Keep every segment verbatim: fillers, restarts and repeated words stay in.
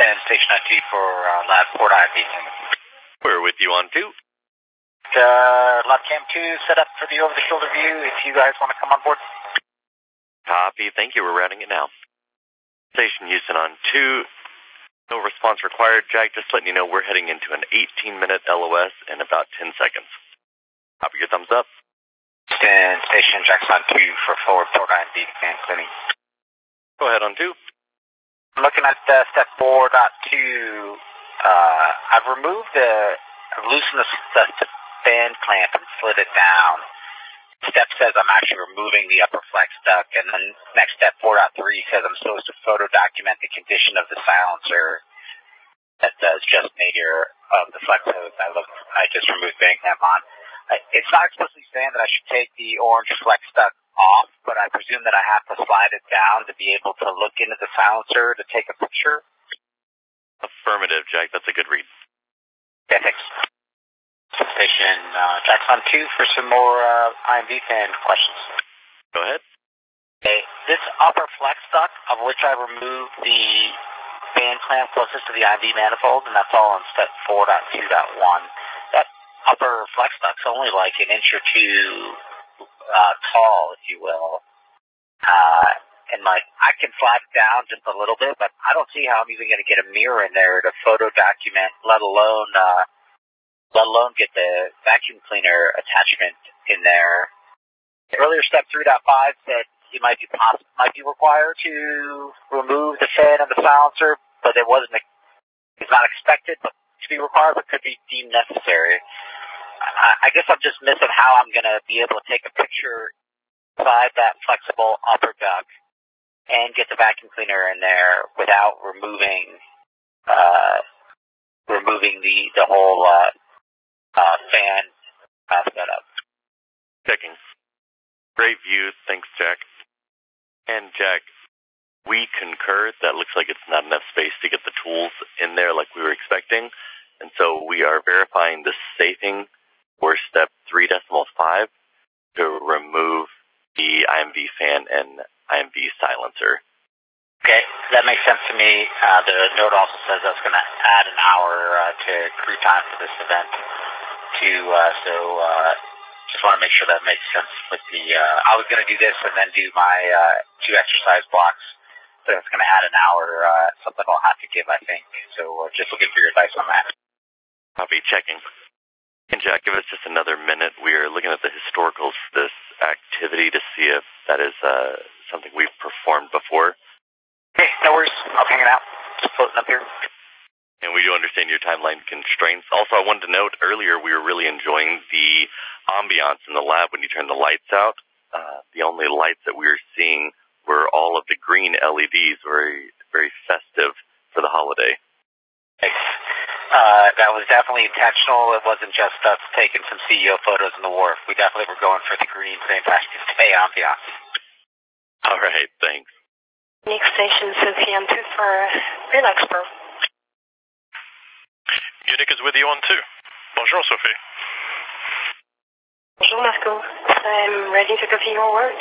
ten, station I T for uh, lab port I B. We're with you on two. Uh, lab cam two set up for the over-the-shoulder view if you guys want to come on board. Copy, thank you, we're routing it now. Station Houston on two, no response required. Jack, just letting you know we're heading into an eighteen minute L O S in about ten seconds. Copy, your thumbs up. ten, station Jackson on two for forward port I B fan cleaning. Go ahead on two. I'm looking at uh, step four point two. Uh, I've removed the, I've loosened the, the fan clamp and slid it down. Step says I'm actually removing the upper flex duct, and then next step four point three says I'm supposed to photo document the condition of the silencer that does just nadir of the flex hose I look, I just removed fan clamp on. It's not explicitly saying that I should take the orange flex duct off, but I presume that I have to slide it down to be able to look into the silencer to take a picture. Affirmative, Jack. That's a good read. Yeah, thanks. Station uh, Jackson two for some more uh, I M V fan questions. Go ahead. Okay, this upper flex duct, of which I removed the fan clamp closest to the I M V manifold, and that's all in step four point two point one. That upper flex duct's only like an inch or two uh, tall, if you will. Uh, and like, I can slide it down just a little bit, but I don't see how I'm even going to get a mirror in there to photo document, let alone, uh, let alone get the vacuum cleaner attachment in there. The earlier step three point five said it might be possible, might be required to remove the fan and the silencer, but it wasn't, it's not expected to be required, but could be deemed necessary. I, I guess I'm just missing how I'm going to be able to take a picture inside that flexible upper duct and get the vacuum cleaner in there without removing, uh, removing the, the whole, uh, uh, fan uh, setup. Checking. Great view. Thanks, Jack. And Jack, we concur. That looks like it's not enough space to get the tools in there like we were expecting. And so we are verifying the safing for step three decimal five to remove the I M V fan and I M V silencer. Okay, that makes sense to me. Uh, the note also says that's going to add an hour uh, to crew time for this event, too. Uh, so uh, just want to make sure that makes sense with the. Uh, I was going to do this and then do my uh, two exercise blocks, so it's going to add an hour. Uh, something I'll have to give, I think. So uh, just looking for your advice on that. I'll be checking. And Jack, give us just another minute. We are looking at the historicals for this activity to see if that is uh, something we've performed before. Okay, no worries. I'll hang it out. Just floating up here. And we do understand your timeline constraints. Also, I wanted to note earlier we were really enjoying the ambiance in the lab when you turned the lights out. Uh, the only lights that we were seeing were all of the green L E Ds, very, very festive for the holiday. Thanks. Uh, that was definitely intentional. It wasn't just us taking some C E O photos in the wharf. We definitely were going for the green Saint Patrick's Day ambiance. All right, thanks. Next station, Sophie on two for Relaxpro. Unique is with you on two. Bonjour, Sophie. Bonjour, Marco. I'm ready to copy your words.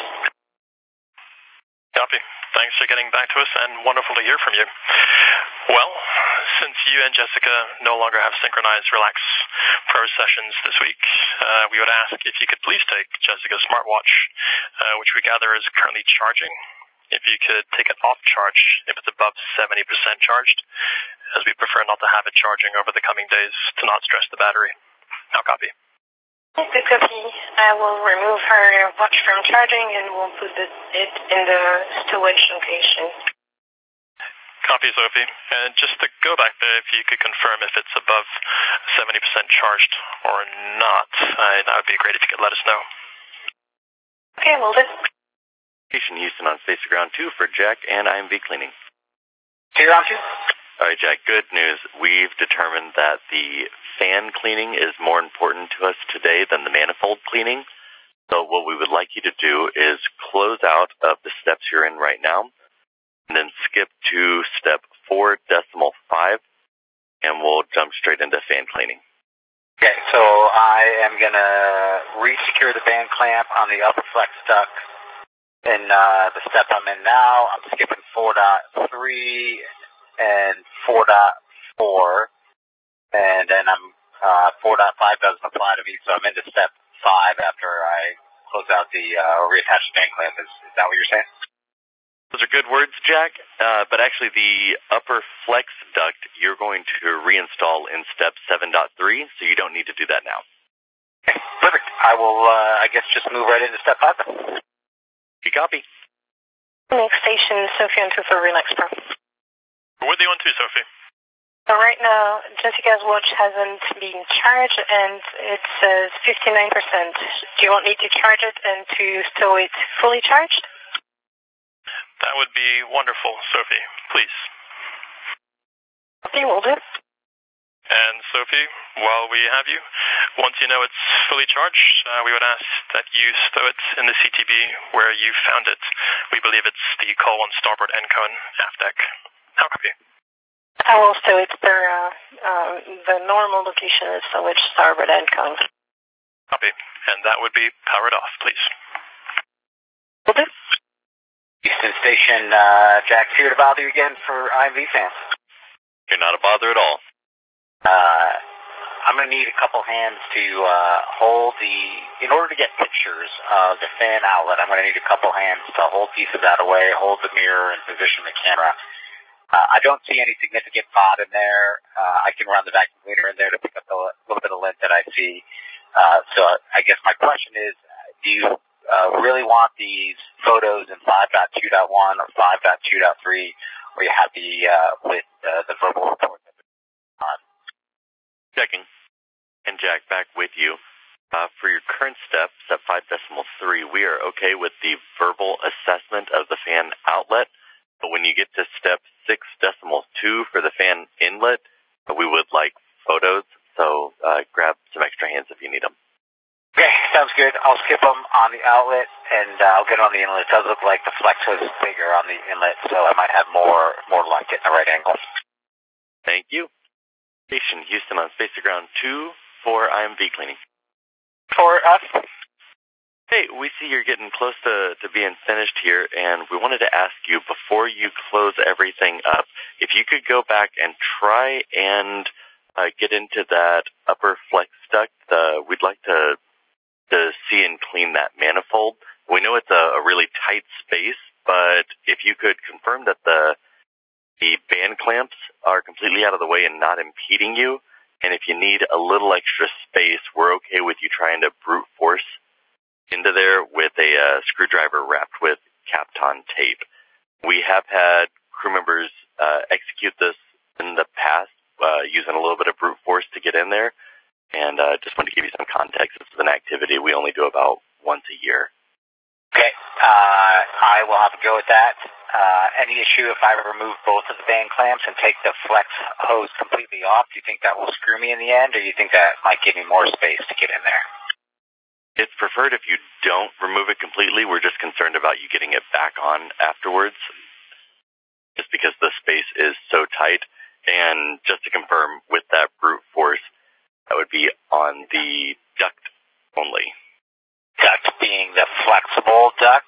Copy. Thanks for getting back to us, and wonderful to hear from you. Well, since you and Jessica no longer have synchronized Relax Pro sessions this week, uh, we would ask if you could please take Jessica's smartwatch, uh, which we gather is currently charging. If you could take it off charge if it's above seventy percent charged, as we prefer not to have it charging over the coming days to not stress the battery. Now copy. Good copy. I will remove her watch from charging and we'll put it in the storage location. Copy, Sophie. And just to go back there, if you could confirm if it's above seventy percent charged or not, uh, that would be great if you could let us know. Okay, will do. Station Houston on Space Ground two for Jack and I M V cleaning. Here on two. All right, Jack, good news. We've determined that the fan cleaning is more important to us today than the manifold cleaning. So what we would like you to do is close out of the steps you're in right now, and then skip to step four decimal five, and we'll jump straight into fan cleaning. Okay, so I am going to re-secure the band clamp on the upper flex duct. In uh, the step I'm in now, I'm skipping four point three and four point four, and then I'm uh, four point five doesn't apply to me, so I'm into step five after I close out the uh, or reattach the band clamp. Is, is that what you're saying? Those are good words, Jack, uh, but actually the upper flex duct you're going to reinstall in step seven point three, so you don't need to do that now. Okay, perfect. I will, uh, I guess, just move right into step five. You copy. Next station, Sophie on two for Relax Pro. With you on two, Sophie. So right now, Jessica's watch hasn't been charged, and it says fifty-nine percent. Do you want me to charge it and to stow it fully charged? That would be wonderful, Sophie. Please. Okay, will do. And Sophie, while we have you, once you know it's fully charged, uh, we would ask that you stow it in the C T B where you found it. We believe it's the call one starboard end cone aft deck. How copy? I will stow it per uh, uh, the normal location is Stowage starboard end cone. Copy. And that would be powered off, please. Will do. Houston Station, uh, Jack's here to bother you again for I M V fans. You're not a bother at all. Uh, I'm going to need a couple hands to uh, hold the, in order to get pictures of the fan outlet, I'm going to need a couple hands to hold pieces out of the way, hold the mirror, and position the camera. Uh, I don't see any significant bod in there. Uh, I can run the vacuum cleaner in there to pick up the little bit of lint that I see. Uh, so I guess my question is, do you uh, really want these photos in five point two point one or five point two point three, where you have the, uh, with uh, the verbal report that's on? Checking. And Jack, back with you. Uh, for your current step, step five decimal three, we are okay with the verbal assessment of the fan outlet. But when you get to step six decimal two for the fan inlet, uh, we would like photos. So uh, grab some extra hands if you need them. Okay, sounds good. I'll skip them on the outlet, and uh, I'll get on the inlet. It does look like the flex hose is bigger on the inlet, so I might have more more luck getting the right angle. Thank you. Station Houston on Space to Ground two for I M V cleaning. For us? Hey, we see you're getting close to, to being finished here, and we wanted to ask you, before you close everything up, if you could go back and try and uh, get into that upper flex duct. Uh, we'd like to to see and clean that manifold. We know it's a, a really tight space, but if you could confirm that the the band clamps are completely out of the way and not impeding you, and if you need a little extra space, we're okay with you trying to brute force into there with a uh, screwdriver wrapped with Kapton tape. We have had crew members uh, execute this in the past uh, using a little bit of brute force to get in there, and uh, just wanted to give you some context. This is an activity we only do about once a year. Okay, uh, I will have to go with that. Uh, any issue if I remove both of the band clamps and take the flex hose completely off? Do you think that will screw me in the end, or do you think that might give me more space to get in there? It's preferred if you don't remove it completely. We're just concerned about you getting it back on afterwards, just because the space is so tight. And just to confirm, with that brute force, that would be on the duct only. Duct being the flexible duct,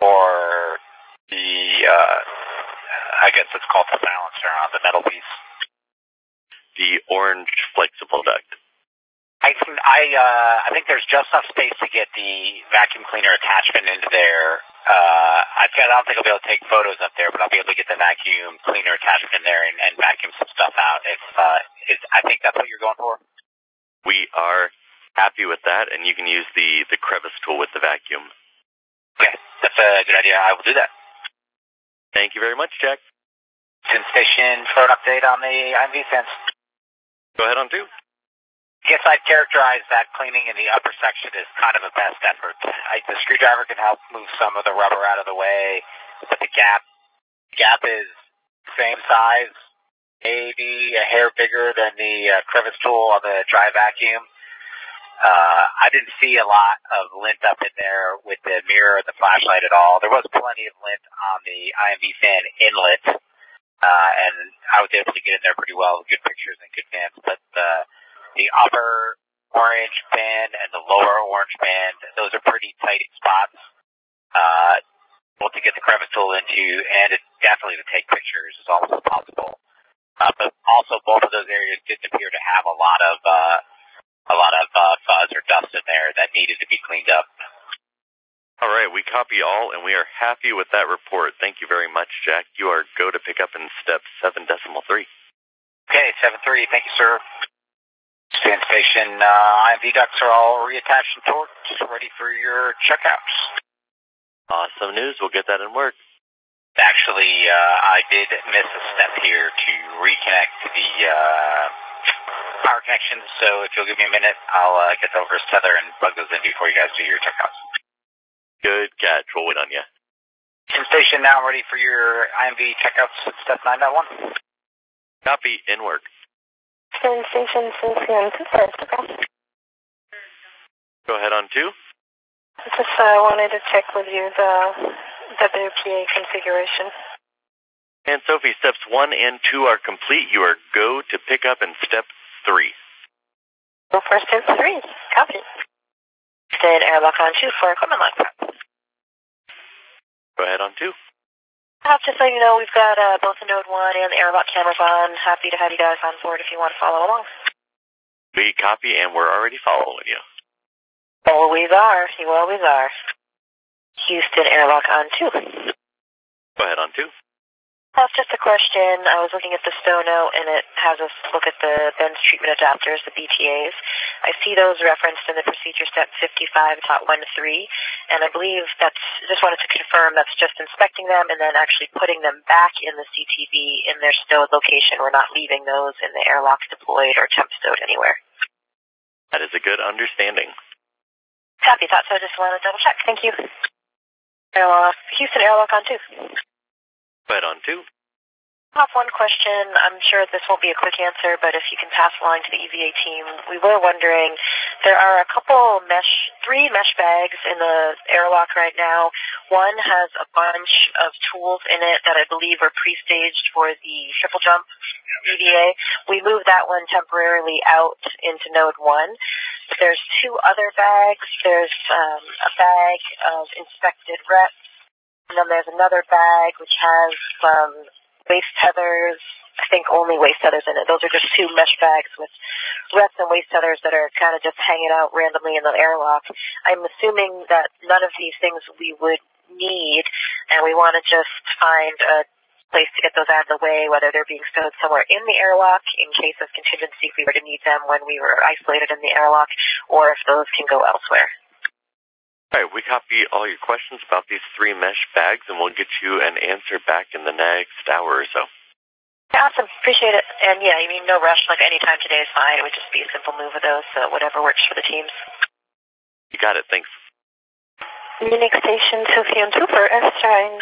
or the, uh, I guess it's called the balancer on the metal piece? The orange flexible duct. I think, I, uh, I think there's just enough space to get the vacuum cleaner attachment into there. Uh, I, I don't think I'll be able to take photos up there, but I'll be able to get the vacuum cleaner attachment in there and, and vacuum some stuff out. If, uh, if, I think that's what you're going for? We are happy with that, and you can use the, the crevice tool with the vacuum. Okay, that's a good idea. I will do that. Thank you very much, Jack. Houston Station for an update on the I M V fence. Go ahead on two. I guess I'd characterize that cleaning in the upper section as kind of a best effort. I, the screwdriver can help move some of the rubber out of the way, but the gap, gap is same size, maybe a hair bigger than the uh, crevice tool on the dry vacuum. Uh, I didn't see a lot of lint up in there with the mirror and the flashlight at all. There was plenty of lint on the I M V fan inlet, uh, and I was able to get in there pretty well with good pictures and good fans, but uh, the upper orange band and the lower orange band, those are pretty tight spots, uh, both to get the crevice tool into and it, definitely to take pictures as almost possible. Uh, but also, both of those areas didn't appear to have a lot of uh, a lot of uh, fuzz or dust in there that needed to be cleaned up. All right, we copy all, and we are happy with that report. Thank you very much, Jack. You are go to pick up in step seven decimal three. Okay, seven three. Thank you, sir. Stand station. Uh, I M V ducts are all reattached and torqued, ready for your checkouts. Awesome news. We'll get that in work. Actually, uh, I did miss a step here to reconnect the uh, power connections, so if you'll give me a minute, I'll uh, get over to Tether and plug those in before you guys do your checkouts. Good catch. We'll wait on you. Station now ready for your I M V checkouts at step nine point one. Copy. In work. Station Symphony two first, okay. Go ahead on two. Just uh, wanted to check with you the W P A configuration. And Sophie, steps one and two are complete. You are go to pick up in step three. Go for step three. Copy. Then airlock on two for equipment lock prep. Go ahead on two. I'll just let you know we've got uh, both the Node one and the airlock cameras on. Happy to have you guys on board if you want to follow along. We copy, and we're already following you. Always are. You always are. Houston airlock on two. Go ahead on two. That's just a question. I was looking at the Stono, and it has us look at the Benz treatment adapters, the B T As. I see those referenced in the procedure step fifty-five point one three, and I believe that's, just wanted to confirm that's just inspecting them and then actually putting them back in the C T V in their stowed location. We're not leaving those in the airlock deployed or temp stowed anywhere. That is a good understanding. Copy, thought so. Just wanted to double check. Thank you. Airlock, Houston airlock on two. Go ahead on two. I have one question. I'm sure this won't be a quick answer, but if you can pass along to the E V A team, we were wondering, there are a couple mesh, three mesh bags in the airlock right now. One has a bunch of tools in it that I believe are pre-staged for the triple jump E V A. We moved that one temporarily out into node one. There's two other bags. There's um, a bag of inspected reps, and then there's another bag which has some um, waist tethers, I think only waist tethers in it. Those are just two mesh bags with reps and waist tethers that are kind of just hanging out randomly in the airlock. I'm assuming that none of these things we would need, and we want to just find a place to get those out of the way, whether they're being stowed somewhere in the airlock in case of contingency if we were to need them when we were isolated in the airlock, or if those can go elsewhere. All right, we copy all your questions about these three mesh bags, and we'll get you an answer back in the next hour or so. Awesome. Appreciate it. And yeah, I mean, no rush. Like any time today is fine. It would just be a simple move of those, so whatever works for the teams. You got it. Thanks. Munich Station, Sophie on two for F-Shine.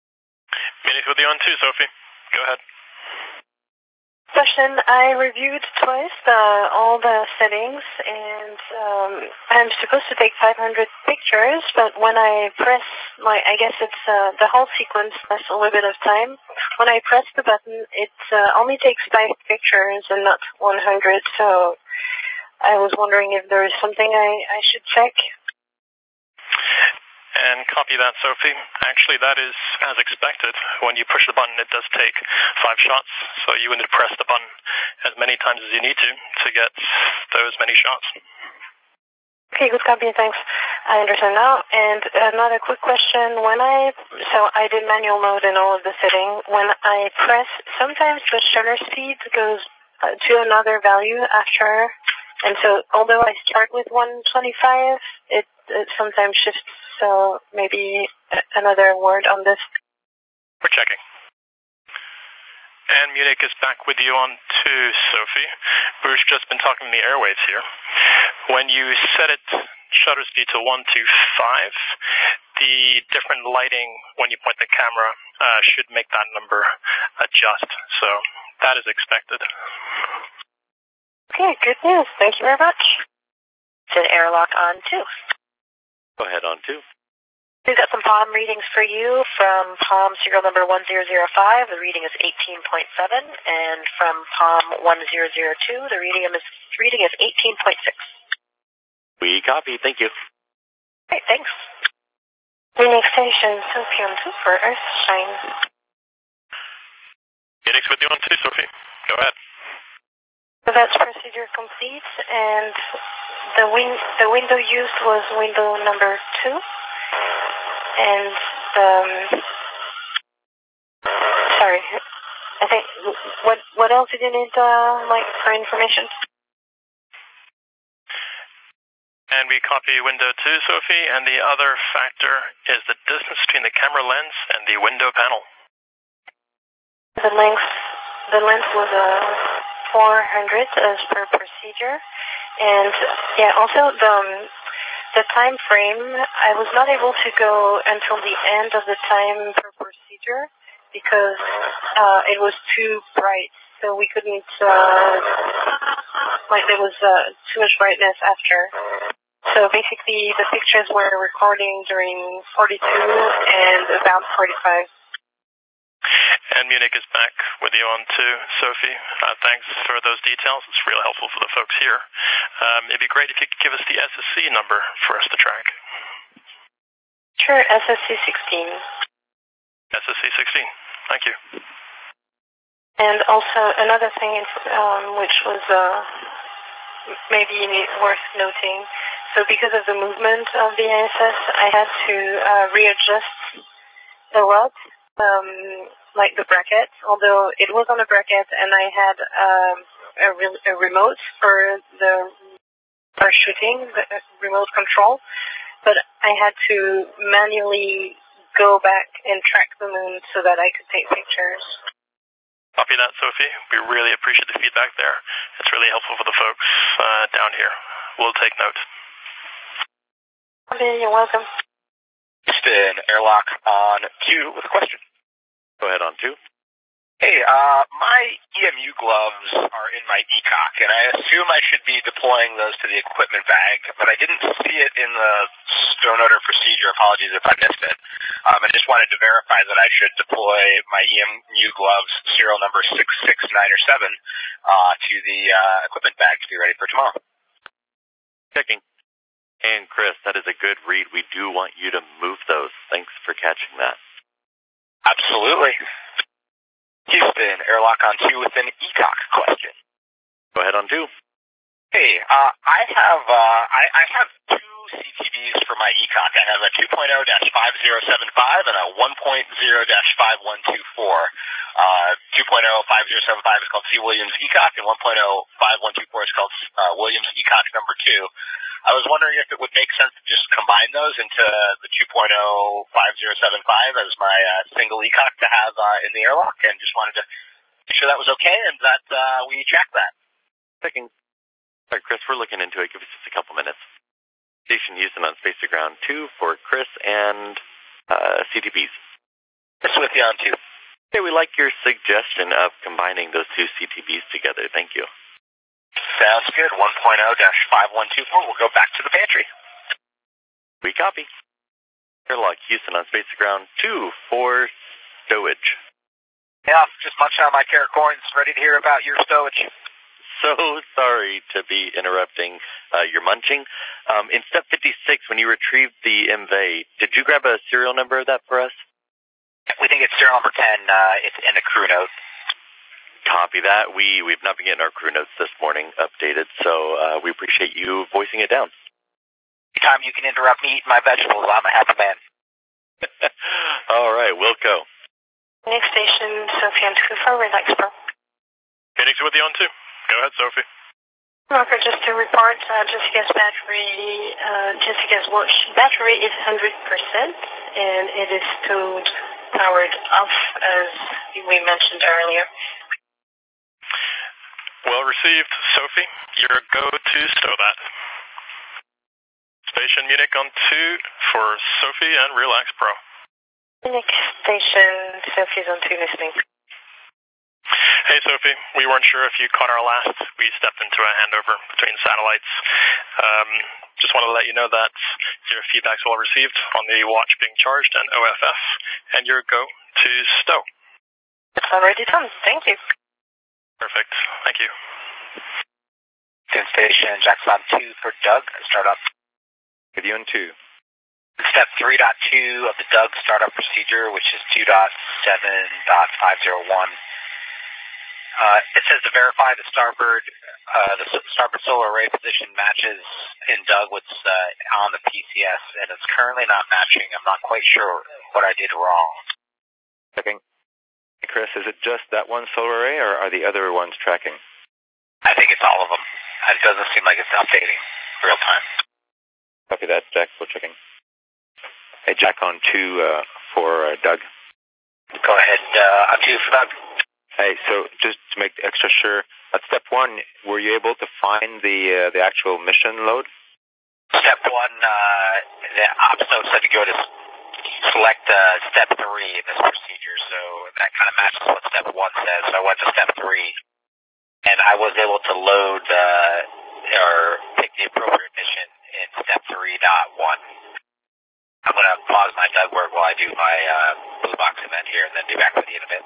Munich with you on two, Sophie. Go ahead. Question, I reviewed twice uh, all the settings, and um, I'm supposed to take five hundred pictures, but when I press my, I guess it's uh, the whole sequence plus a little bit of time. When I press the button, it uh, only takes five pictures and not one hundred, so I was wondering if there is something I, I should check. And copy that, Sophie. Actually, that is as expected. When you push the button, it does take five shots, so you need to press the button as many times as you need to to get those many shots. Okay, good copy, thanks. I understand now. And another quick question. When I, so I did manual mode in all of the setting. When I press, sometimes the shutter speed goes uh, to another value after, and so although I start with one twenty-five, it, it sometimes shifts. So maybe another word on this. We're checking. And Munich is back with you on two, Sophie. We've just been talking in the airwaves here. When you set it shutter speed to one twenty-five, the different lighting when you point the camera uh, should make that number adjust. So that is expected. Okay, good news. Thank you very much. It's an airlock on two. Go ahead on two. We've got some palm readings for you from palm serial number one zero zero five. The reading is eighteen point seven, and from palm one zero zero two, the reading is reading is eighteen point six. We copy. Thank you. Great, thanks. Munich Station, Sophie on two for Earthshine. Munich with you on two, Sophie. Go ahead. So that's procedure complete, and the win the window used was window number two, and um, sorry, I think what what else did you need, uh, like for information? And we copy window two, Sophie, and the other factor is the distance between the camera lens and the window panel. The length, the length was uh, four hundred as per procedure, and yeah, also the um, the time frame. I was not able to go until the end of the time per procedure because uh, it was too bright, so we couldn't. Uh, like there was uh, too much brightness after. So basically, the pictures were recording during forty-two and about forty-five. And Munich is back with you on too, Sophie. Uh, thanks for those details. It's really helpful for the folks here. Um, it'd be great if you could give us the S S C number for us to track. Sure, S S C sixteen. S S C sixteen. Thank you. And also another thing um, which was uh, maybe worth noting. So because of the movement of the I S S, I had to uh, readjust a lot, um, like the bracket, although it was on a bracket and I had um, a, re a remote for the for shooting, the remote control, but I had to manually go back and track the moon so that I could take pictures. Copy that, Sophie. We really appreciate the feedback there. It's really helpful for the folks uh, down here. We'll take note. Okay, you're welcome. Houston, airlock on two with a question. Go ahead on two. Hey, uh, my E M U gloves are in my E C O C, and I assume I should be deploying those to the equipment bag, but I didn't see it in the Stonoder procedure. Apologies if I missed it. Um, I just wanted to verify that I should deploy my E M U gloves, serial number six six nine or seven, uh, to the uh, equipment bag to be ready for tomorrow. Checking. And Chris, that is a good read. We do want you to move those. Thanks for catching that. Absolutely. Houston, airlock on two with an E C O C question. Go ahead on two. Hey, uh, I have uh, I, I have two C T Bs for my E C O C. I have a two point oh dash five oh seven five and a one point oh dash five one two four. Uh, two point oh five oh seven five is called C. Williams E C O C, and one point oh five one two four is called uh, Williams E C O C number two. I was wondering if it would make sense to just combine those into the two point oh five oh seven five as my uh, single E C O C to have uh, in the airlock, and just wanted to make sure that was okay and that uh, we track that. Checking. All right, Chris, we're looking into it. Give us just a couple minutes. Station Houston on Space to Ground two for Chris and uh, C T Ps. Chris with you on two. Okay, we like your suggestion of combining those two C T Bs together. Thank you. Sounds good. one point oh dash five one two four. We'll go back to the pantry. We copy. Airlock Houston on Space to Ground two for stowage. Yeah, just munching on my carrot corns, ready to hear about your stowage. So sorry to be interrupting uh, your munching. Um, in step fifty-six, when you retrieved the M V A, did you grab a serial number of that for us? We think it's serial number ten. Uh, it's in the crew note. Copy that. We, we've not been getting our crew notes this morning updated, so uh, we appreciate you voicing it down. Anytime you can interrupt me eating my vegetables, I'm a happy man. All right, Wilco. Next station, Sophie on two for Relax Pro. Phoenix with you on two. Go ahead, Sophie. Rocker, just to report, uh, Jessica's battery, uh, Jessica's watch battery is one hundred percent, and it is stowed, powered off, as we mentioned earlier. Well received, Sophie. Your go-to stow that. Station Munich on two for Sophie and Relax Pro. Munich station, Sophie's on two listening. Hey, Sophie. We weren't sure if you caught our last. We stepped into a handover between satellites. Um, just wanted to let you know that your feedback's well received on the watch being charged and O F F, and your go to stow. It's already done. Thank you. Perfect. Thank you. Station, Jackson on two for Doug. Start up. With you on two. Step three point two of the Doug startup procedure, which is two point seven point five oh one. Uh, it says to verify the starboard, uh, the starboard solar array position matches in Doug what's uh, on the P C S, and it's currently not matching. I'm not quite sure what I did wrong. Checking. Hey, Chris, is it just that one solar array, or are the other ones tracking? I think it's all of them. It doesn't seem like it's updating real time. Copy that, Jack. We're checking. Hey, Jack, on two uh, for uh, Doug. Go ahead, uh, on two for Doug. Hey, so just to make extra sure, at step one, were you able to find the uh, the actual mission load? Step one, uh, the ops note said to go to select uh, step three in this procedure, so that kind of matches what step one says. So I went to step three, and I was able to load uh, or pick the appropriate mission in step three dot one. I'm going to pause my Doug work while I do my uh, blue box event here, and then be back with you in a bit.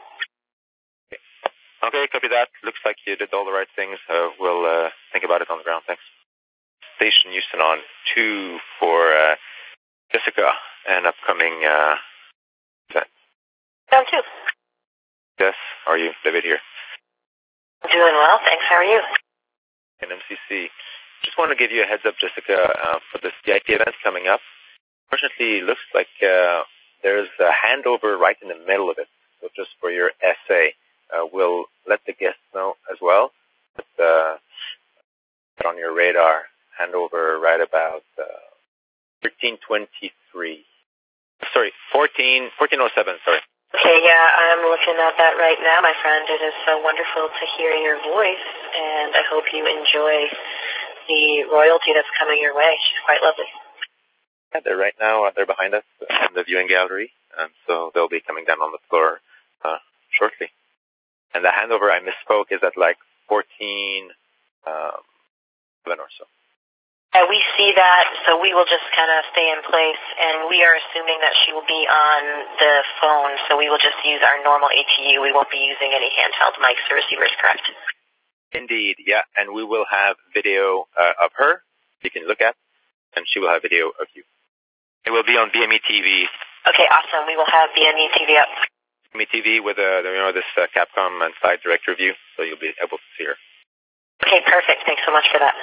Okay, copy that. Looks like you did all the right things. Uh, we'll uh, think about it on the ground. Thanks. Station Houston on two for uh, Jessica, an upcoming uh, event. Down two. Yes, how are you? David here. Doing well, thanks. How are you? In M C C. Just want to give you a heads up, Jessica, uh, for the C I P event coming up. Fortunately, it looks like uh, there's a handover right in the middle of it. So just for your essay. Uh, we'll let the guests know as well. But, uh, put on your radar, handover right about uh, thirteen twenty-three. Sorry, fourteen, fourteen oh seven, sorry. Okay, yeah, I'm looking at that right now, my friend. It is so wonderful to hear your voice, and I hope you enjoy the royalty that's coming your way. She's quite lovely. Yeah, they're right now, uh, they're behind us in the viewing gallery, and so they'll be coming down on the floor uh, shortly. And the handover, I misspoke, is at like fourteen, um, seven or so. Uh, we see that, so we will just kind of stay in place, and we are assuming that she will be on the phone, so we will just use our normal A T U. We won't be using any handheld mics or receivers, correct? Indeed, yeah, and we will have video uh, of her you can look at, and she will have video of you. It will be on B M E T V. Okay, awesome. We will have B M E T V up. B M E T V with uh, you know, this uh, Capcom and Side Director view, so you'll be able to see her. Okay, perfect. Thanks so much for that.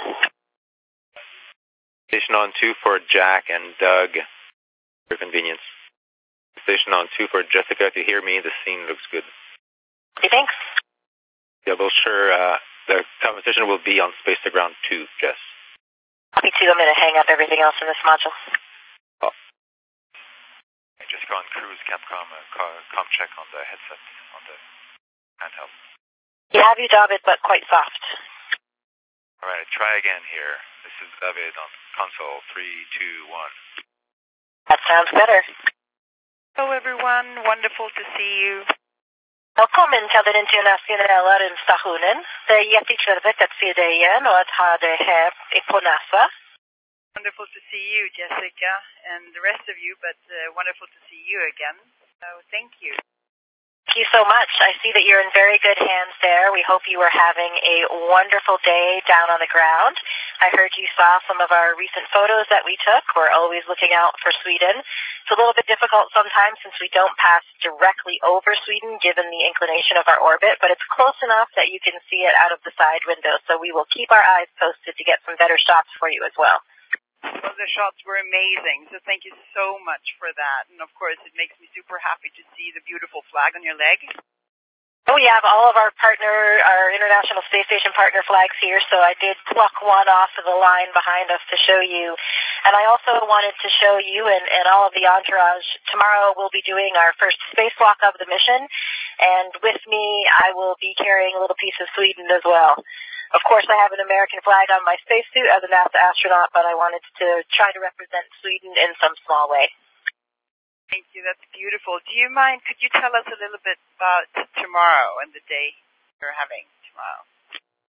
Station on two for Jack and Doug, for convenience. Station on two for Jessica. If you hear me, the scene looks good. Okay, thanks. Yeah, we'll sure, uh, the competition will be on Space to Ground two, Jess. Me too. I'm going to hang up everything else in this module. Oh. Jessica on cruise, Capcom, uh, com check on the headset, on the handheld. You have you, David, but quite soft. All right, try again here. This is David on console, three, two, one. That sounds better. Hello, everyone. Wonderful to see you. Välkommen till den internationella rymdstationen. Det är jättetrevligt att se dig igen och att ha dig här på NASA. Wonderful to see you, Jessica, and the rest of you, but uh, wonderful to see you again. So thank you. Thank you so much. I see that you're in very good hands there. We hope you are having a wonderful day down on the ground. I heard you saw some of our recent photos that we took. We're always looking out for Sweden. It's a little bit difficult sometimes since we don't pass directly over Sweden given the inclination of our orbit, but it's close enough that you can see it out of the side window. So we will keep our eyes posted to get some better shots for you as well. Well, the shots were amazing, so thank you so much for that. And, of course, it makes me super happy to see the beautiful flag on your leg. Oh, we have all of our partner, our International Space Station partner flags here, so I did pluck one off of the line behind us to show you. And I also wanted to show you and, and all of the entourage, tomorrow we'll be doing our first spacewalk of the mission, and with me I will be carrying a little piece of Sweden as well. Of course, I have an American flag on my spacesuit as a NASA astronaut, but I wanted to try to represent Sweden in some small way. Thank you. That's beautiful. Do you mind, could you tell us a little bit about tomorrow and the day you're having tomorrow?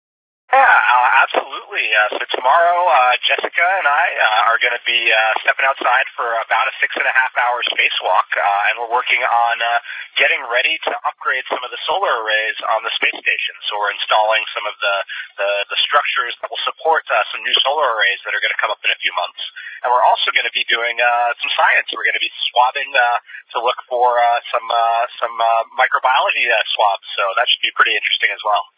Yeah, uh, absolutely. Uh, so tomorrow, uh, Jessica and I uh, are going to be uh, stepping outside for about a six and a half hour spacewalk, uh, and we're working on uh, getting ready to upgrade some of the solar arrays on the space station. So we're installing some of the, the, the structures that will support uh, some new solar arrays that are going to come up in a few months. And we're also going to be doing uh, some science. We're going to be swabbing uh, to look for uh, some uh, some uh, microbiology uh, swabs. So that should be pretty interesting as well.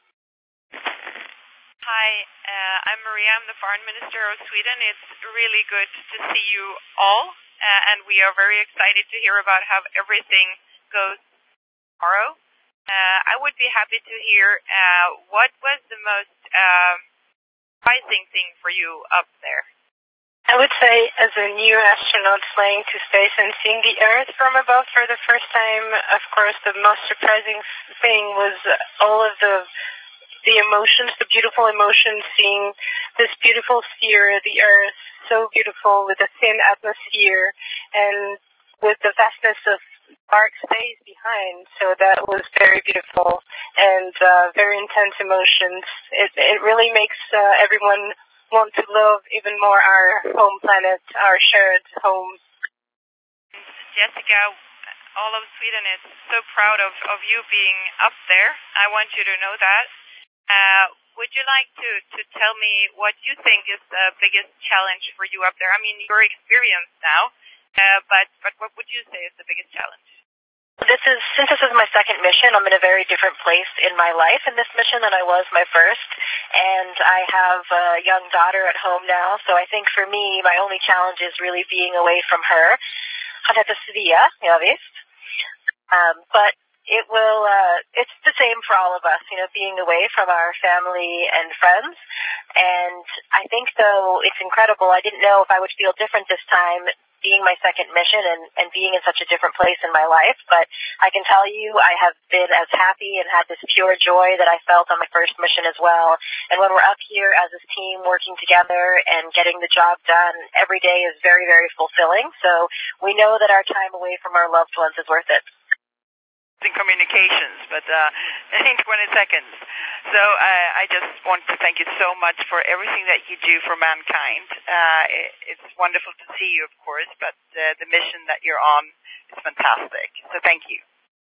Hi, uh, I'm Maria. I'm the Foreign Minister of Sweden. It's really good to see you all, uh, and we are very excited to hear about how everything goes tomorrow. Uh, I would be happy to hear uh, what was the most uh, surprising thing for you up there? I would say, as a new astronaut flying to space and seeing the Earth from above for the first time, of course, the most surprising thing was all of the the emotions, the beautiful emotions, seeing this beautiful sphere, the Earth, so beautiful with a thin atmosphere and with the vastness of dark space behind. So that was very beautiful and uh, very intense emotions. It, it really makes uh, everyone want to love even more our home planet, our shared home. Jessica, all of Sweden is so proud of, of you being up there. I want you to know that. Uh, would you like to, to tell me what you think is the biggest challenge for you up there? I mean, you're experienced now, uh, but, but what would you say is the biggest challenge? This is, since this is my second mission, I'm in a very different place in my life in this mission than I was my first. And I have a young daughter at home now, so I think for me, my only challenge is really being away from her. Han heter Sevilla, ja visst. Um, but it will, uh, it's the same for all of us, you know, being away from our family and friends. And I think, though, it's incredible. I didn't know if I would feel different this time, being my second mission and, and being in such a different place in my life. But I can tell you I have been as happy and had this pure joy that I felt on my first mission as well. And when we're up here as a team working together and getting the job done, every day is very, very fulfilling. So we know that our time away from our loved ones is worth it. In communications, but uh, in twenty seconds. So uh, I just want to thank you so much for everything that you do for mankind. Uh, it, it's wonderful to see you, of course, but uh, the mission that you're on is fantastic. So thank you.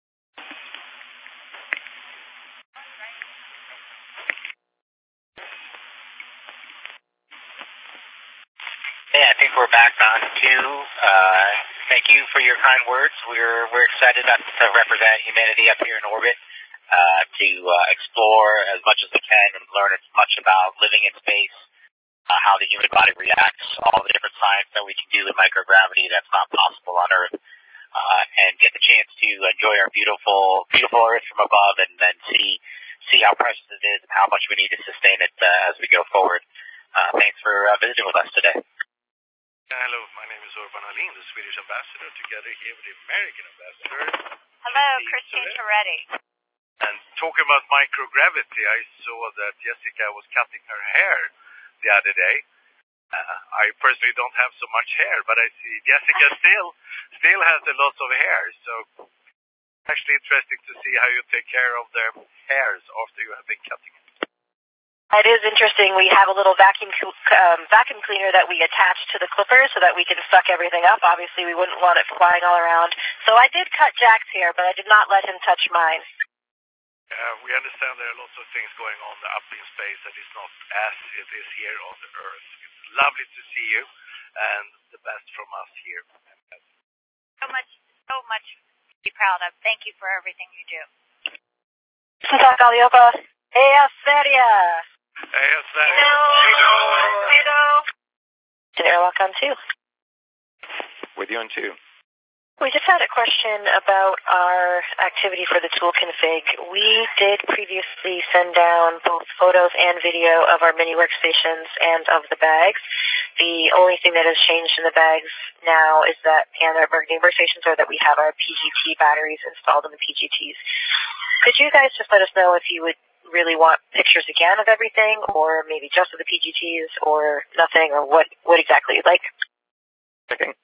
Hey, I think we're back on two. Uh, thank you for your kind words. We're we're excited to represent humanity up here in orbit, uh, to uh, explore as much as we can and learn as much about living in space, uh, how the human body reacts, all the different science that we can do in microgravity that's not possible on Earth, uh, and get the chance to enjoy our beautiful beautiful Earth from above, and then see see how precious it is and how much we need to sustain it uh, as we go forward. Uh, thanks for uh, visiting with us today. Hello, my name is Urban Ahlin, the Swedish ambassador, together here with the American ambassador. Hello, Christine Toretti. And talking about microgravity, I saw that Jessica was cutting her hair the other day. Uh, I personally don't have so much hair, but I see Jessica still still has a lot of hair. So actually interesting to see how you take care of their hairs after you have been cutting it. It is interesting. We have a little vacuum um, vacuum cleaner that we attach to the clippers so that we can suck everything up. Obviously, we wouldn't want it flying all around. So I did cut Jack's hair, but I did not let him touch mine. Uh, we understand there are lots of things going on up in space that is not as it is here on the Earth. It's lovely to see you, and the best from us here. So much, so much to be proud of. Thank you for everything you do. Tack allihopa. Heja Sverige! Heja Sverige! Hello! Hello! An airlock on two. With you on two. We just had a question about our activity for the tool config. We did previously send down both photos and video of our mini workstations and of the bags. The only thing that has changed in the bags now is that, and our mini workstations are that we have our P G T batteries installed in the P G Ts. Could you guys just let us know if you would really want pictures again of everything, or maybe just of the P G Ts, or nothing, or what, what exactly you'd like? Checking.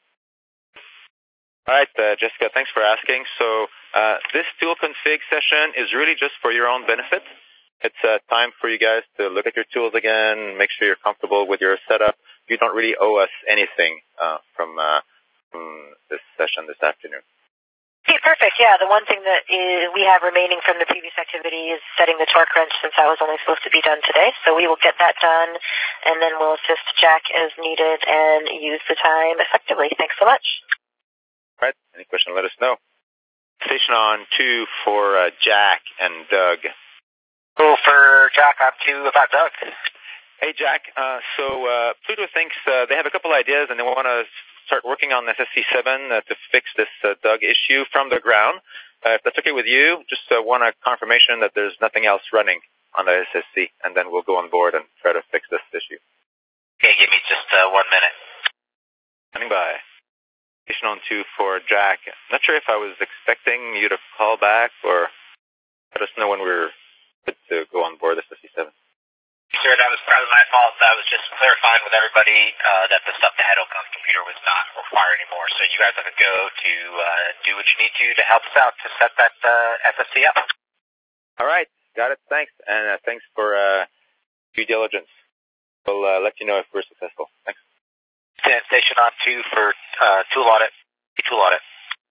All right, uh, Jessica, thanks for asking. So uh, this tool config session is really just for your own benefit. It's uh, time for you guys to look at your tools again, make sure you're comfortable with your setup. You don't really owe us anything uh, from, uh, from this session this afternoon. Okay, perfect. Yeah, the one thing that is, we have remaining from the previous activity is setting the torque wrench, since that was only supposed to be done today. So we will get that done, and then we'll assist Jack as needed and use the time effectively. Thanks so much. All right. Any question, let us know. Station on two for uh, Jack and Doug. Cool for Jack. I'm two about Doug. Hey, Jack. Uh, so uh, Pluto thinks uh, they have a couple ideas, and they want to start working on S S C seven uh, to fix this uh, Doug issue from the ground. Uh, if that's okay with you, just uh, want a confirmation that there's nothing else running on the S S C, and then we'll go on board and try to fix this issue. Okay, give me just uh, one minute. Standing by. Station on two for Jack. Not sure if I was expecting you to call back or let us know when we're good to go on board S S C seven. Sir, that was probably my fault. I was just clarifying with everybody uh, that the stuff the head on computer was not required anymore. So you guys have to go to uh, do what you need to to help us out to set that uh, S S C up. All right. Got it. Thanks. And uh, thanks for uh, due diligence. We'll uh, let you know if we're successful. Thanks. Station on two for uh, tool audit. Tool audit.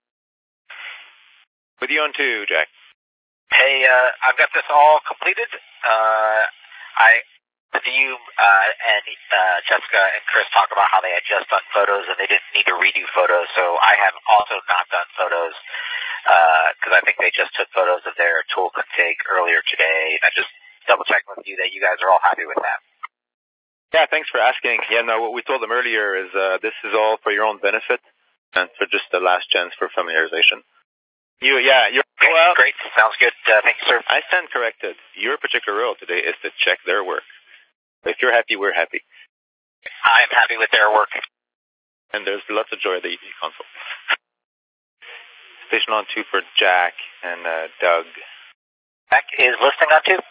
With you on two, Jack. Hey, uh, I've got this all completed. Uh, I to you uh, and uh, Jessica and Chris talk about how they had just done photos and they didn't need to redo photos. So I have also not done photos because uh, I think they just took photos of their tool config earlier today. I just double checking with you that you guys are all happy with that. Yeah, thanks for asking. Yeah, no, what we told them earlier is uh, this is all for your own benefit and for just the last chance for familiarization. You, yeah, you're okay, well, great. Sounds good. Uh, thank you, sir. I stand corrected. Your particular role today is to check their work. If you're happy, we're happy. I am happy with their work. And there's lots of joy at the E V console. Station on two for Jack and uh, Doug. Jack is listening on two.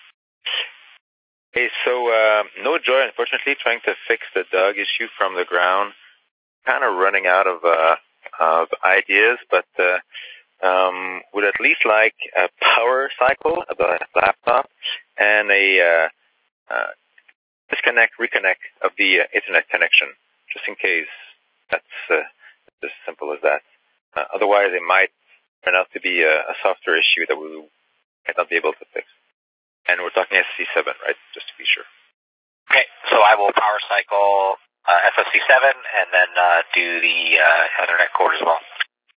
Hey, so uh, no joy, unfortunately, trying to fix the Doug issue from the ground. Kind of running out of uh, of ideas, but uh, um, would at least like a power cycle of the laptop and a uh, uh, disconnect, reconnect of the uh, Ethernet connection, just in case. That's uh, as simple as that. Uh, otherwise, it might turn out to be a, a software issue that we might not be able to fix. And we're talking S S C seven, right? Just to be sure. Okay, so I will power cycle uh, S S C seven and then uh, do the uh, Ethernet cord as well.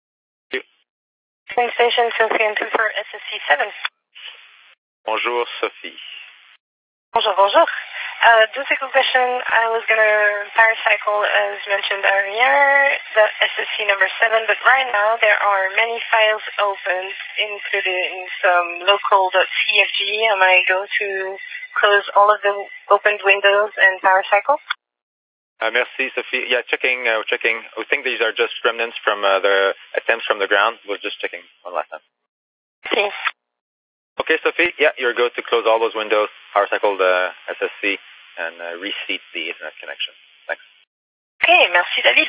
Train station Sophie and two for S S C seven. Bonjour, Sophie. Bonjour, bonjour. Uh, just a quick question. I was going to power cycle, as mentioned earlier, the S S C number seven, but right now there are many files open, including some local.cfg. Am I go to close all of the opened windows and power cycle? Uh, merci, Sophie. Yeah, checking, uh, checking. We think these are just remnants from uh, the attempts from the ground. We're just checking one last time. Okay. Okay, Sophie. Yeah, you're good to close all those windows, power cycle the S S C, and uh, reseat the Ethernet connection. Thanks. Okay, merci, David.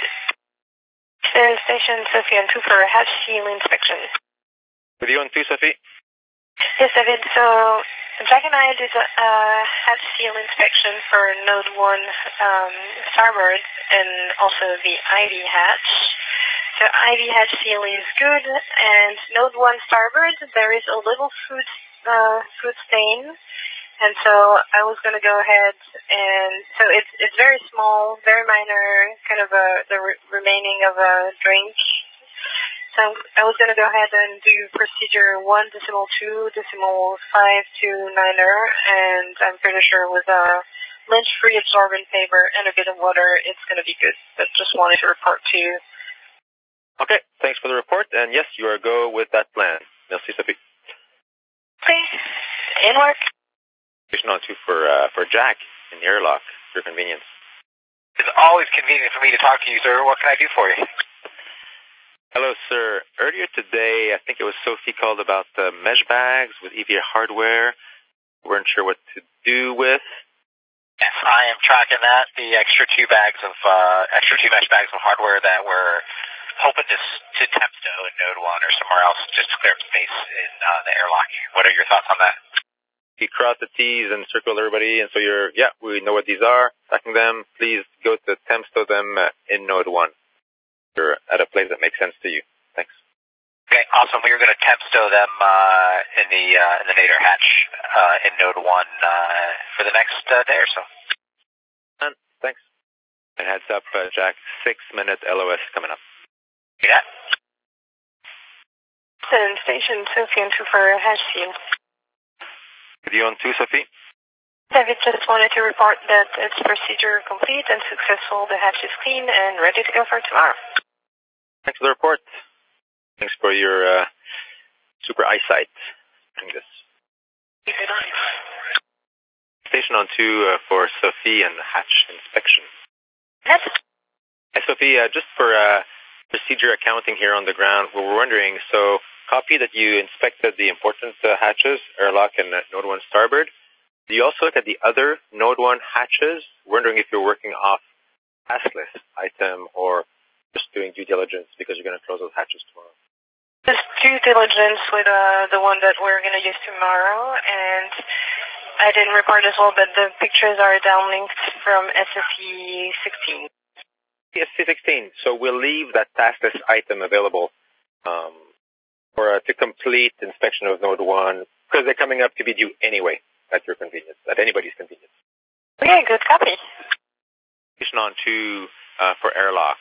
Station Sophie and two for hatch seal inspection. With you on two, Sophie? Yes, David. So Jack and I did a uh, hatch seal inspection for node one um, starboard and also the I V hatch. The I V hatch seal is good, and node one starboard there is a little food uh, food stain, and so I was going to go ahead and so it's it's very small, very minor, kind of a the re- remaining of a drink. So I was going to go ahead and do procedure one decimal two decimal five to niner, and I'm pretty sure with a lynch-free absorbent paper and a bit of water, it's going to be good. But just wanted to report to you. Okay, thanks for the report, and yes, you are go with that plan. Merci, Sophie. Okay, in work. Station on two for uh, for Jack in the airlock, for your convenience. It's always convenient for me to talk to you, sir. What can I do for you? Hello, sir. Earlier today, I think it was Sophie called about uh, mesh bags with E V A hardware. Weren't sure what to do with. Yes, I am tracking that. The extra two bags of uh, extra two mesh bags of hardware that we're hoping to to Tempsto in Node One or somewhere else, just to clear up space in uh, the airlock. What are your thoughts on that? You cross the T's and circle everybody, and so you're, yeah, we know what these are, tracking them. Please go to Tempsto them uh, in node one. You're at a place that makes sense to you. Thanks. Okay, awesome. We are going to Tempsto them uh, in the uh, in the Nader hatch uh, in node one uh, for the next uh, day or so. And thanks. And heads up, uh, Jack, six minute L O S coming up. Yeah. Then station Sophie and two for hatch field. With you on two, Sophie? David just wanted to report that it's procedure complete and successful. The hatch is clean and ready to go for tomorrow. Thanks for the report. Thanks for your uh, super eyesight during this. Station on two uh, for Sophie and hatch inspection. Yes. Hi, Sophie. Uh, just for uh, procedure accounting here on the ground, we were wondering, so copy that you inspected the important uh, hatches, airlock and uh, node one starboard. Do you also look at the other node one hatches? Wondering if you're working off task list item or just doing due diligence because you're going to close those hatches tomorrow. Just due diligence with uh, the one that we're going to use tomorrow, and I didn't report as well, but the pictures are downlinked from S S E sixteen. S S E sixteen. So we'll leave that task list item available um, for uh, to complete inspection of node one because they're coming up to be due anyway at your convenience, at anybody's convenience. Okay, good copy. Station on two uh, for airlock.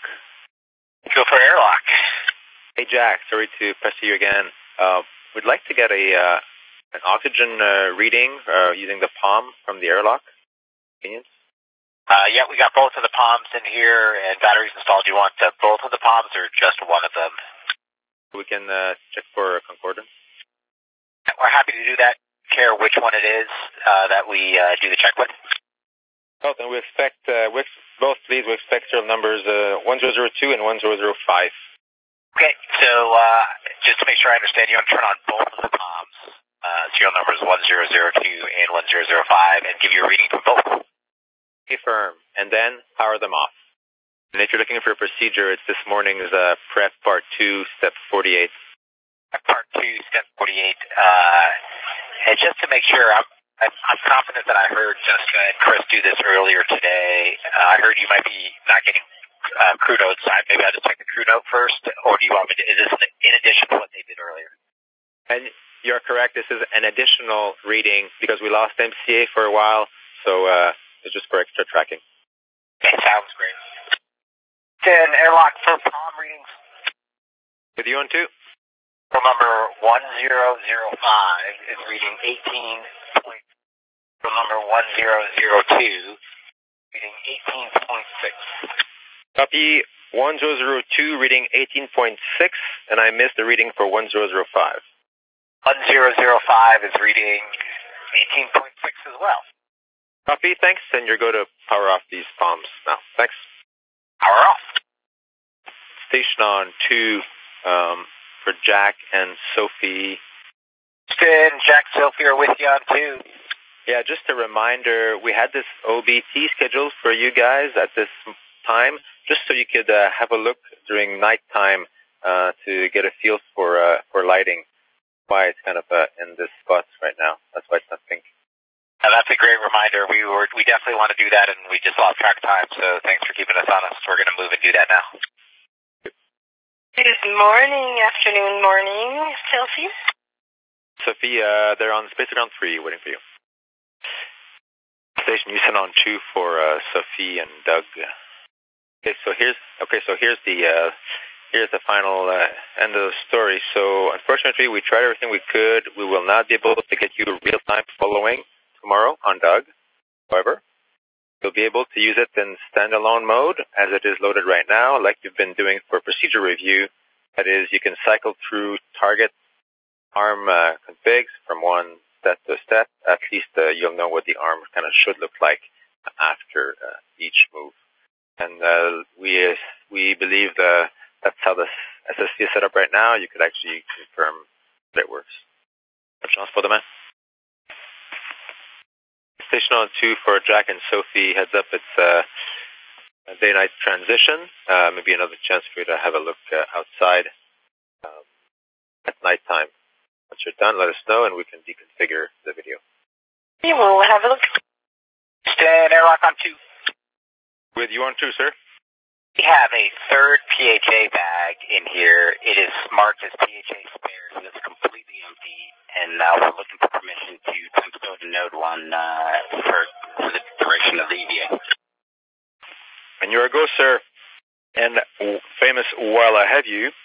Go for airlock. Hey Jack, sorry to pester you again. Uh, we'd like to get a uh, an oxygen uh, reading uh, using the palm from the airlock. Convenience. Uh, yeah, we got both of the palms in here and batteries installed. Do you want uh, both of the palms or just one of them? We can uh, check for concordance. We're happy to do that. Care which one it is uh, that we uh, do the check with. Oh, then we expect uh, we ex- both, please. We expect serial numbers uh, one zero zero two and one zero zero five. Okay, so uh, just to make sure I understand, you want to turn on both of the palms, uh, serial numbers one zero zero two and one zero zero five, and give you a reading from both. Affirm, and then power them off. And if you're looking for a procedure, it's this morning's uh, prep part two, step forty-eight. Part two, step forty-eight. Uh, and just to make sure, I'm, I'm, I'm confident that I heard Jessica and Chris do this earlier today. Uh, I heard you might be not getting uh, crew notes. I, maybe I'll just check the crew note first, or do you want me to, is this in addition to what they did earlier? And you're correct. This is an additional reading because we lost M C A for a while, so uh, it's just for extra tracking. Okay, sounds great. Then airlock for palm readings. With you on two. Roll number one zero zero five is reading eighteen point. Roll number one zero zero two reading eighteen point six. Copy one zero zero two reading eighteen point six, and I missed the reading for one zero zero five. one zero zero five is reading eighteen point six as well. Copy, thanks, and you're going to power off these palms now. Thanks. Power off. Station on two um, for Jack and Sophie. Good, Jack, Sophie are with you on two. Yeah, just a reminder, we had this O B T scheduled for you guys at this time, just so you could uh, have a look during nighttime uh, to get a feel for uh, for lighting. Why it's kind of uh, in this spot right now. That's why it's not pink. Uh, that's a great reminder. We were we definitely want to do that, and we just lost track of time. So thanks for keeping us honest. We're going to move and do that now. Good morning, afternoon, morning, Sophie. Sophie, uh, they're on Space Ground three, waiting for you. Station Houston on two for uh, Sophie and Doug. Okay, so here's okay, so here's the uh, here's the final uh, end of the story. So unfortunately, we tried everything we could. We will not be able to get you real-time following tomorrow on Doug. However, you'll be able to use it in standalone mode as it is loaded right now, like you've been doing for procedure review. That is, you can cycle through target arm uh, configs from one step to step. At least uh, you'll know what the arm kind of should look like after uh, each move. And uh, we uh, we believe uh, that's how the S S C is set up right now. You could actually confirm that it works. Bonne chance pour demain. Station on two for Jack and Sophie. Heads up, it's uh, a day-night transition. Uh, maybe another chance for you to have a look uh, outside um, at nighttime. Once you're done, let us know and we can deconfigure the video. We will have a look. Stand airlock on two. With you on two, sir. We have a third P H A bag in here. It is marked as P H A spares, and it's completely empty. And uh, we're looking for permission to Tombstone to Node one uh, for, for the duration of the E V A. And you're a go, sir. And famous while I have you,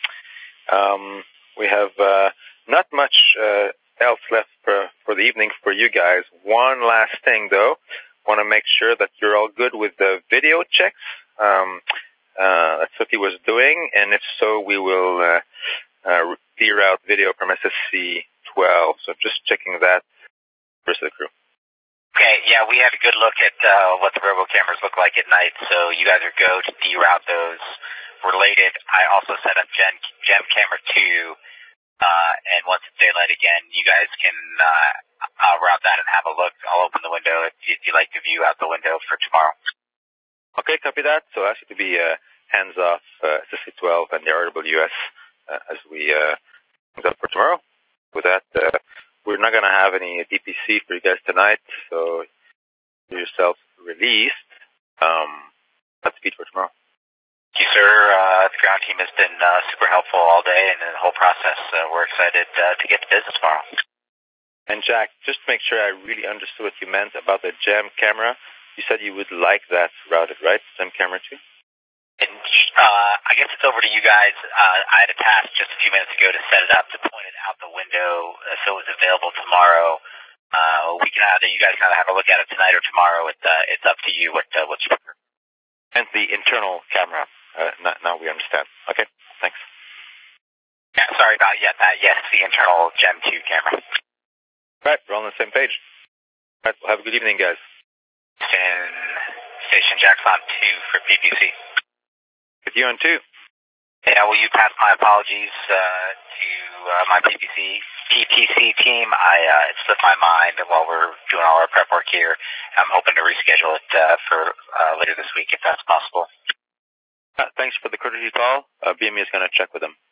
um, we have uh, not much uh, else left for, for the evening for you guys. One last thing, though. Want to make sure that you're all good with the video checks. Um, uh, that's what he was doing, and if so, we will uh, uh, reroute video from S S C twelve. So just checking that for the crew. Okay, yeah, we had a good look at uh, what the robo cameras look like at night, so you guys are go to deroute those. Related, I also set up Gen, Gem Camera two, uh, and once it's daylight again, you guys can uh, I'll route that and have a look. I'll open the window if, if you'd like to view out the window for tomorrow. Okay, copy that. So I ask you to be uh, hands-off uh, S S C twelve and the R W S uh, as we uh, things up for tomorrow. With that, uh, we're not going to have any D P C for you guys tonight, so yourselves released. Um, that's speed for tomorrow. Thank you, sir. Uh, the ground team has been uh, super helpful all day and in the whole process. Uh, we're excited uh, to get to business tomorrow. And Jack, just to make sure I really understood what you meant about the Gem camera, you said you would like that routed, right? Gem camera two? And uh, I guess it's over to you guys. Uh, I had a task just a few minutes ago to set it up, to point it out the window uh, so it was available tomorrow. Uh, we can either, you guys can either have a look at it tonight or tomorrow. It, uh, it's up to you what, uh, what you prefer. And the internal camera. Uh, now, now we understand. Okay, thanks. Yeah, sorry about yeah, that. Yes, the internal Gem two camera. Right, we're on the same page. Right, well, have a good evening, guys. Station, Station Jackson two for P P C. With you on two. Yeah, will you pass my apologies uh, to uh, my P P C, P T C team? I uh, it slipped my mind while we're doing all our prep work here. I'm hoping to reschedule it uh, for uh, later this week if that's possible. Uh, thanks for the courtesy call. Uh, B M E is going to check with them.